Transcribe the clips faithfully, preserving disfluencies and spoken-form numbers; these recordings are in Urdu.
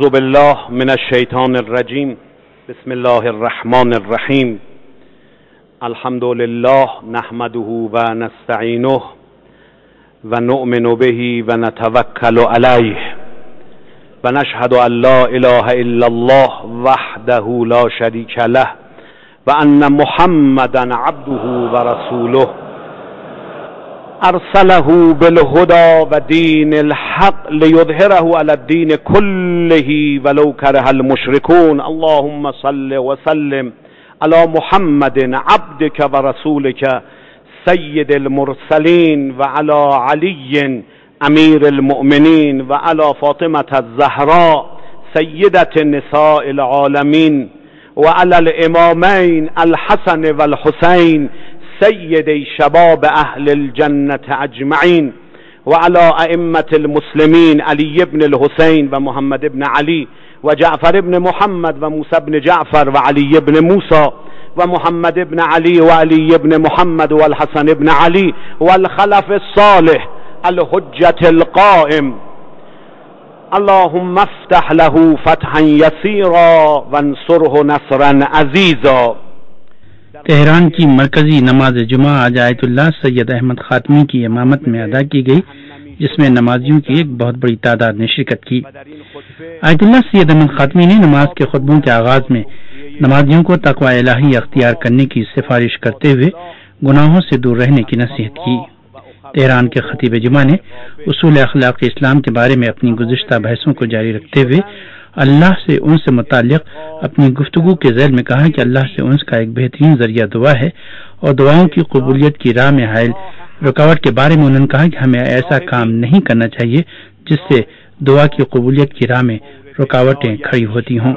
اعوذ باللہ من الشیطان الرجیم بسم اللہ الرحمن الرحیم الحمد للہ نحمده و نستعینه و نؤمن به و نتوکل علیه و نشهد ان لا اله الا الله وحده لا شریک له و ان محمدا عبده و رسوله ارسله بالهدى و دین الحق لیظهره علی الدین كله ولو كره المشركون اللهم صل وسلم علی محمد عبدك و رسولك سید المرسلین و علی علی امیر المؤمنین و علی فاطمة الزهراء سیدة نساء العالمین و علی الامامین الحسن و الحسین سید شباب اهل الجنة اجمعین و علی ائمة المسلمین علی بن الحسین و محمد بن علی و جعفر بن محمد و موسی بن جعفر و علی بن موسی و محمد بن علی و علی بن محمد و الحسن بن علی و الخلف الصالح الحجة القائم اللهم افتح له فتحا یسیرا وانصره نصرا عزیزا. تہران کی مرکزی نماز جمعہ آج آیت اللہ سید احمد خاتمی کی امامت میں ادا کی گئی، جس میں نمازیوں کی ایک بہت بڑی تعداد نے شرکت کی. آیت اللہ سید احمد خاتمی نے نماز کے خطبوں کے آغاز میں نمازیوں کو تقوی الہی اختیار کرنے کی سفارش کرتے ہوئے گناہوں سے دور رہنے کی نصیحت کی. تہران کے خطیب جمعہ نے اصول اخلاق اسلام کے بارے میں اپنی گزشتہ بحثوں کو جاری رکھتے ہوئے اللہ سے ان سے متعلق اپنی گفتگو کے ذیل میں کہا کہ اللہ سے انس کا ایک بہترین ذریعہ دعا ہے، اور دعاؤں کی قبولیت کی راہ میں حائل رکاوٹ کے بارے میں انہوں نے کہا کہ ہمیں ایسا کام نہیں کرنا چاہیے جس سے دعا کی قبولیت کی راہ میں رکاوٹیں کھڑی ہوتی ہوں.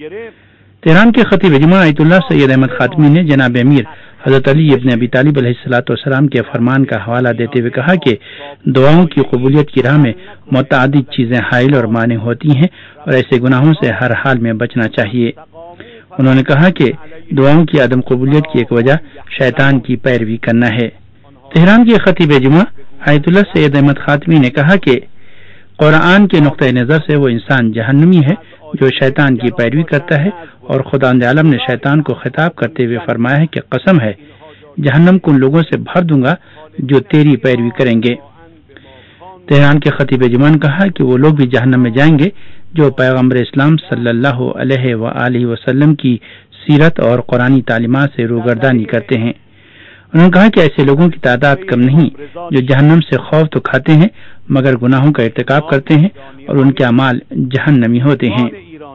تہران کے خطیب جمعہ آیت اللہ سید احمد خاتمی نے جناب امیر حضرت علی ابن ابی طالب علیہ الصلوۃ والسلام کے فرمان کا حوالہ دیتے ہوئے کہا کہ دعاؤں کی قبولیت کی راہ میں متعدد چیزیں حائل اور مانع ہوتی ہیں اور ایسے گناہوں سے ہر حال میں بچنا چاہیے. انہوں نے کہا کہ دعاؤں کی عدم قبولیت کی ایک وجہ شیطان کی پیروی کرنا ہے. تہران کے خطیب جمعہ آیت اللہ سید احمد خاتمی نے کہا کہ قرآن کے نقطۂ نظر سے وہ انسان جہنمی ہے جو شیطان کی پیروی کرتا ہے، اور خداوند عالم نے شیطان کو خطاب کرتے ہوئے فرمایا ہے کہ قسم ہے جہنم کو ان لوگوں سے بھر دوں گا جو تیری پیروی کریں گے. تہران کے خطیب جمعہ نے کہا کہ وہ لوگ بھی جہنم میں جائیں گے جو پیغمبر اسلام صلی اللہ علیہ وآلہ وسلم کی سیرت اور قرآنی تعلیمات سے روگردانی کرتے ہیں. انہوں نے کہا کہ ایسے لوگوں کی تعداد کم نہیں جو جہنم سے خوف تو کھاتے ہیں مگر گناہوں کا ارتکاب کرتے ہیں اور ان کے اعمال جہنمی ہوتے ہیں.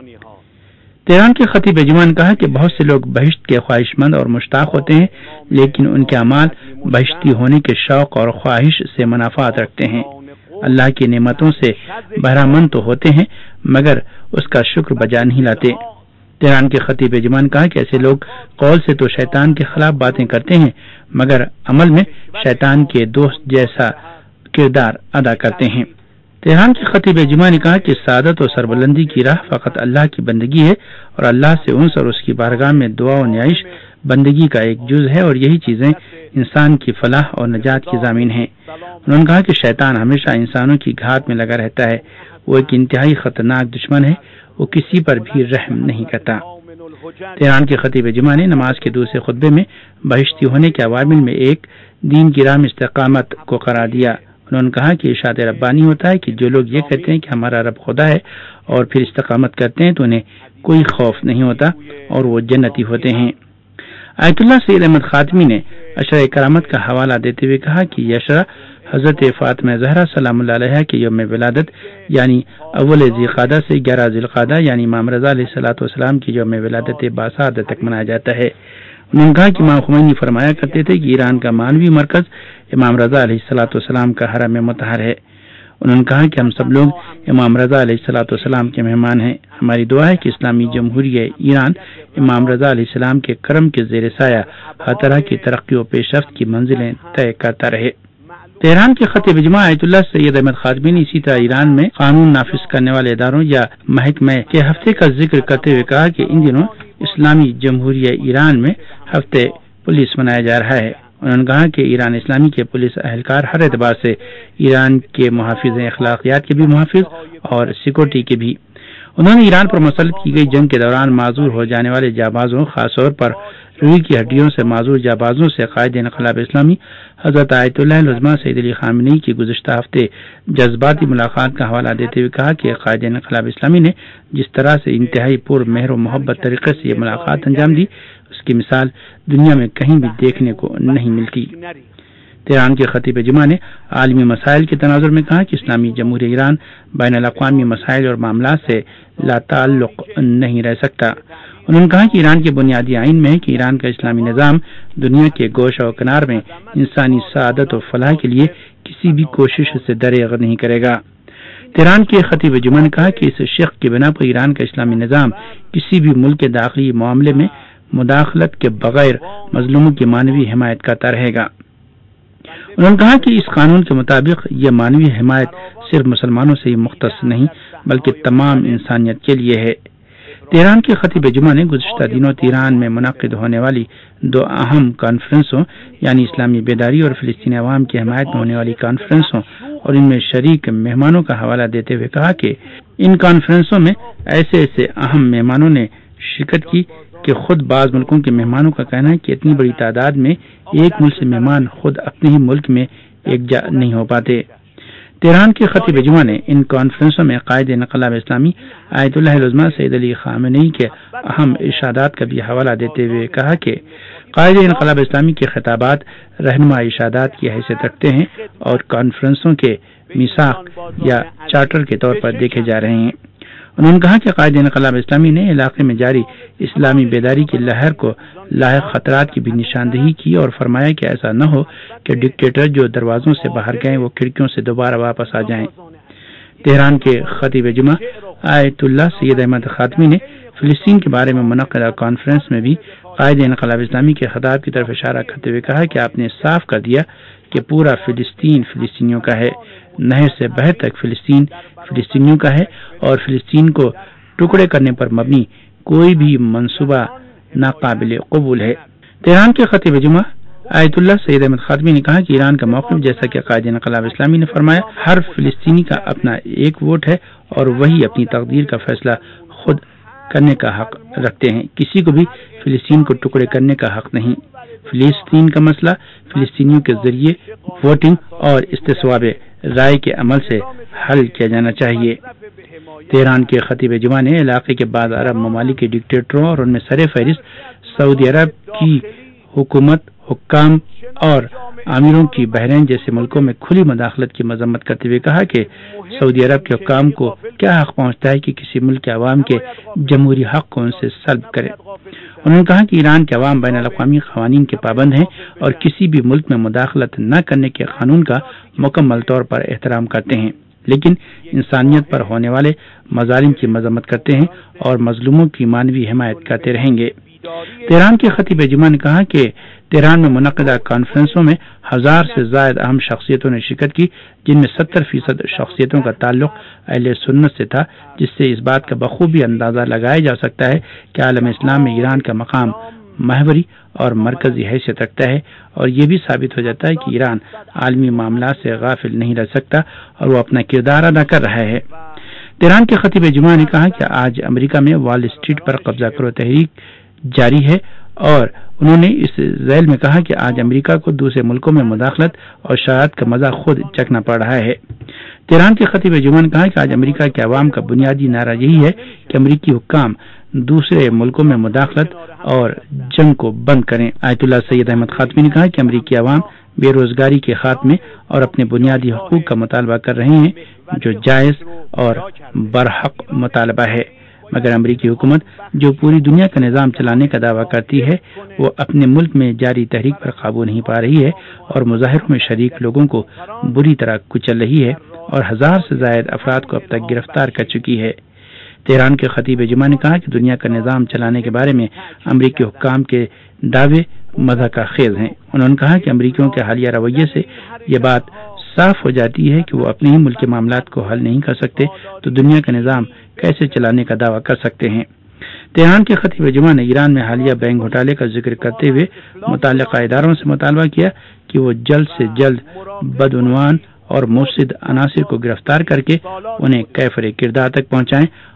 تہران کے خطیب جمعہ نے کہا کہ بہت سے لوگ بہشت کے خواہش مند اور مشتاق ہوتے ہیں لیکن ان کے اعمال بہشتی ہونے کے شوق اور خواہش سے منافعت رکھتے ہیں. اللہ کی نعمتوں سے بہرہ مند تو ہوتے ہیں مگر اس کا شکر بجا نہیں لاتے. تہران کے خطیب جمعہ نے کہا کہ ایسے لوگ قول سے تو شیطان کے خلاف باتیں کرتے ہیں مگر عمل میں شیطان کے دوست جیسا کردار ادا کرتے ہیں. تہران کے خطیب جمعہ نے کہا کہ سعادت و سربلندی کی راہ فقط اللہ کی بندگی ہے اور اللہ سے انس اور اس کی بارگاہ میں دعا و نیائش بندگی کا ایک جز ہے، اور یہی چیزیں انسان کی فلاح اور نجات کی ضامن ہیں. انہوں نے کہا کہ شیطان ہمیشہ انسانوں کی گھات میں لگا رہتا ہے، وہ ایک انتہائی خطرناک دشمن ہے، وہ کسی پر بھی رحم نہیں کرتا. تہران کے خطیب جمعہ نے نماز کے دوسرے خطبے میں بہشتی ہونے کے عوامل میں ایک دین کی راہ میں استقامت کو قرار دیا. انہوں نے کہا کہ ارشاد ربانی ہوتا ہے کہ جو لوگ یہ کہتے ہیں کہ ہمارا رب خدا ہے اور پھر استقامت کرتے ہیں تو انہیں کوئی خوف نہیں ہوتا اور وہ جنتی ہوتے ہیں. آیت اللہ سید احمد خاتمی نے عشرہ کرامت کا حوالہ دیتے ہوئے کہا کہ یہ عشرہ حضرت فاطمہ زہرا سلام اللہ علیہا کے یوم ولادت یعنی اول ذیقعدہ سے گیارہ ذوالقعدہ یعنی امام رضا علیہ الصلوۃ والسلام کی یوم ولادت باسعادت تک منایا جاتا ہے. انہوں نے کہا کہ امام خمینی فرمایا کرتے تھے کہ ایران کا مانوی مرکز امام رضا علیہ الصلوۃ والسلام کا حرم مطہر ہے. انہوں نے کہا کہ ہم سب لوگ امام رضا علیہ الصلوۃ والسلام کے مہمان ہیں. ہماری دعا ہے کہ اسلامی جمہوریہ ایران امام رضا علیہ السلام کے کرم کے زیر سایہ ہر طرح کی ترقی و پیش رفت کی منزلیں طے کرتا رہے. تہران کے خطیب جمعہ آیت اللہ سید احمد خاتمی نے اسی طرح ایران میں قانون نافذ کرنے والے اداروں یا محکمے کے ہفتے کا ذکر کرتے ہوئے کہا کہ ان دنوں اسلامی جمہوریہ ایران میں ہفتے پولیس منایا جا رہا ہے. انہوں نے کہا کہ ایران اسلامی کے پولیس اہلکار ہر اعتبار سے ایران کے محافظ اخلاقیات کے بھی محافظ اور سیکورٹی کے بھی. انہوں نے ایران پر مسلط کی گئی جنگ کے دوران معذور ہو جانے والے جانبازوں، خاص طور پر روئی کی ہڈیوں سے معذور جانبازوں سے قائد انقلاب اسلامی حضرت آیت اللہ العظمیٰ سید علی خامنئی کی گزشتہ ہفتے جذباتی ملاقات کا حوالہ دیتے ہوئے کہا کہ قائد انقلاب اسلامی نے جس طرح سے انتہائی پر مہر و محبت طریقے سے یہ ملاقات انجام دی، اس کی مثال دنیا میں کہیں بھی دیکھنے کو نہیں ملتی۔ تہران کے خطیب جمعہ نے عالمی مسائل کے تناظر میں کہا کہ اسلامی جمہوریہ ایران بین الاقوامی مسائل اور معاملات سے لا تعلق نہیں رہ سکتا۔ انہوں نے کہا کہ ایران کے بنیادی آئین میں ہے کہ ایران کا اسلامی نظام دنیا کے گوشہ و کنار میں انسانی سعادت و فلاح کے لیے کسی بھی کوشش سے دریغ نہیں کرے گا۔ تہران کے خطیب جمعہ نے کہا کہ اس شق کی بنا پر ایران کا اسلامی نظام کسی بھی ملک کے داخلی معاملے میں مداخلت کے بغیر مظلوموں کی مانوی حمایت کرتا رہے گا۔ انہوں نے کہا کہ اس قانون کے مطابق یہ مانوی حمایت صرف مسلمانوں سے ہی مختص نہیں بلکہ تمام انسانیت کے لیے ہے۔ تہران کے خطیب جمعہ نے گزشتہ دنوں تہران میں منعقد ہونے والی دو اہم کانفرنسوں یعنی اسلامی بیداری اور فلسطینی عوام کی حمایت میں ہونے والی کانفرنسوں اور ان میں شریک مہمانوں کا حوالہ دیتے ہوئے کہا کہ ان کانفرنسوں میں ایسے ایسے اہم مہمانوں نے شرکت کی کہ خود بعض ملکوں کے مہمانوں کا کہنا ہے کہ اتنی بڑی تعداد میں ایک ملک سے مہمان خود اپنے ہی ملک میں یکجا نہیں ہو پاتے۔ تہران کے خطیب جمعہ نے ان کانفرنسوں میں قائد انقلاب اسلامی آیت اللہ العظمیٰ سید علی خامنئی کے اہم ارشادات کا بھی حوالہ دیتے ہوئے کہا کہ قائد انقلاب اسلامی کے خطابات رہنما ارشادات کی حیثیت رکھتے ہیں اور کانفرنسوں کے میثاق یا چارٹر کے طور پر دیکھے جا رہے ہیں۔ انہوں نے کہا کہ قائد انقلاب اسلامی نے علاقے میں جاری اسلامی بیداری کی لہر کو لاحق خطرات کی بھی نشاندہی کی اور فرمایا کہ ایسا نہ ہو کہ ڈکٹیٹر جو دروازوں سے باہر گئے وہ کھڑکیوں سے دوبارہ واپس آ جائیں۔ تہران کے خطیب جمعہ آیت اللہ سید احمد خاتمی نے فلسطین کے بارے میں منعقدہ کانفرنس میں بھی قائد انقلاب اسلامی کے خطاب کی طرف اشارہ کرتے ہوئے کہا کہ آپ نے صاف کر دیا کہ پورا فلسطین فلسطینیوں کا ہے، نہر سے بحر تک فلسطین فلسطینیوں کا ہے اور فلسطین کو ٹکڑے کرنے پر مبنی کوئی بھی منصوبہ ناقابل قبول ہے۔ تہران کے خطیب جمعہ آیت اللہ سید احمد خاتمی نے کہا کہ ایران کا موقف جیسا کہ قائد انقلاب اسلامی نے فرمایا ہر فلسطینی کا اپنا ایک ووٹ ہے اور وہی اپنی تقدیر کا فیصلہ خود کرنے کا حق رکھتے ہیں، کسی کو بھی فلسطین کو ٹکڑے کرنے کا حق نہیں۔ فلسطین کا مسئلہ فلسطینیوں کے ذریعے ووٹنگ اور استصواب رائے کے عمل سے حل کیا جانا چاہیے۔ تہران کے خطیب جمعہ نے علاقے کے بعض عرب ممالک کے ڈکٹیٹروں اور ان میں سر فہرست سعودی عرب کی حکومت، حکام اور امیروں کی بحرین جیسے ملکوں میں کھلی مداخلت کی مذمت کرتے ہوئے کہا کہ سعودی عرب کے حکام کو کیا حق پہنچتا ہے کہ کسی ملک کے عوام کے جمہوری حق کو ان سے سلب کرے۔ انہوں نے کہا کہ ایران کے عوام بین الاقوامی قوانین کے پابند ہیں اور کسی بھی ملک میں مداخلت نہ کرنے کے قانون کا مکمل طور پر احترام کرتے ہیں، لیکن انسانیت پر ہونے والے مظالم کی مذمت کرتے ہیں اور مظلوموں کی مانوی حمایت کرتے رہیں گے۔ تہران کے خطیب جمعہ نے کہا کہ تہران میں منعقدہ کانفرنسوں میں ہزار سے زائد اہم شخصیتوں نے شرکت کی، جن میں ستر فیصد شخصیتوں کا تعلق اہل سنت سے تھا، جس سے اس بات کا بخوبی اندازہ لگایا جا سکتا ہے کہ عالم اسلام میں ایران کا مقام محوری اور مرکزی حیثیت رکھتا ہے، اور یہ بھی ثابت ہو جاتا ہے کہ ایران عالمی معاملات سے غافل نہیں رہ سکتا اور وہ اپنا کردار ادا کر رہا ہے۔ تہران کے خطیب جمعہ نے کہا کہ آج امریکہ میں وال اسٹریٹ پر قبضہ کرو تحریک جاری ہے، اور انہوں نے اس ذیل میں کہا کہ آج امریکہ کو دوسرے ملکوں میں مداخلت اور شرارت کا مزہ خود چکھنا پڑ رہا ہے۔ تہران کے خطیب جمعہ نے کہا کہ آج امریکہ کے عوام کا بنیادی نعرہ یہی ہے کہ امریکی حکام دوسرے ملکوں میں مداخلت اور جنگ کو بند کریں۔ آیت اللہ سید احمد خاتمی نے کہا کہ امریکی عوام بے روزگاری کے خاتمے اور اپنے بنیادی حقوق کا مطالبہ کر رہے ہیں، جو جائز اور برحق مطالبہ ہے، مگر امریکی حکومت جو پوری دنیا کا نظام چلانے کا دعویٰ کرتی ہے وہ اپنے ملک میں جاری تحریک پر قابو نہیں پا رہی ہے اور مظاہروں میں شریک لوگوں کو بری طرح کچل رہی ہے اور ہزار سے زائد افراد کو اب تک گرفتار کر چکی ہے۔ تہران کے خطیب جمعہ نے کہا کہ دنیا کا نظام چلانے کے بارے میں امریکی حکام کے دعوے مضحکہ خیز ہیں۔ انہوں نے کہا کہ امریکیوں کے حالیہ رویے سے یہ بات صاف ہو جاتی ہے کہ وہ اپنے ہی ملک کے معاملات کو حل نہیں کر سکتے تو دنیا کا نظام کیسے چلانے کا دعویٰ کر سکتے ہیں۔ تہران کے خطیب جمعہ نے ایران میں حالیہ بینک گھوٹالے کا ذکر کرتے ہوئے متعلقہ اداروں سے مطالبہ کیا کہ وہ جلد سے جلد بدعنوان اور مفسد عناصر کو گرفتار کر کے انہیں کیفر کردار تک پہنچائیں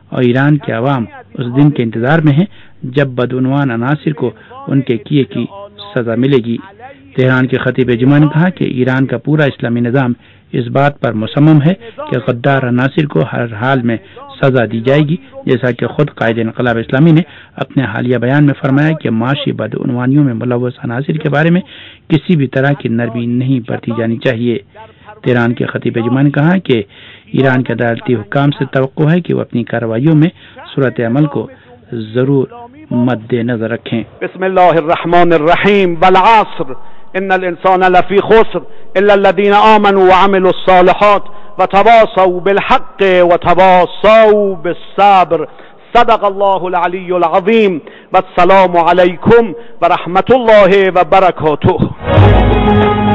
اور ایران کے عوام اس دن کے انتظار میں ہیں جب بدعنوان عناصر کو ان کے کیے کی سزا ملے گی۔ تہران کے خطیب جمعہ نے کہا کہ ایران کا پورا اسلامی نظام اس بات پر مصمم ہے کہ غدار عناصر کو ہر حال میں سزا دی جائے گی، جیسا کہ خود قائد انقلاب اسلامی نے اپنے حالیہ بیان میں فرمایا کہ معاشی بدعنوانیوں میں ملوث عناصر کے بارے میں کسی بھی طرح کی نرمی نہیں برتی جانی چاہیے۔ تہران کے خطیب جمعہ نے کہا کہ ایران کے عدالتی حکام سے توقع ہے کہ وہ اپنی کارروائیوں میں صورت عمل کو ضرور مد نظر رکھیں۔ بسم اللہ الرحمن الرحیم والعصر ان الانسان لفی خسر الا الذین آمنوا وعملوا الصالحات وتواصوا بالحق وتواصوا بالصبر صدق اللہ العلی العظیم والسلام علیکم ورحمۃ اللہ وبرکاتہ۔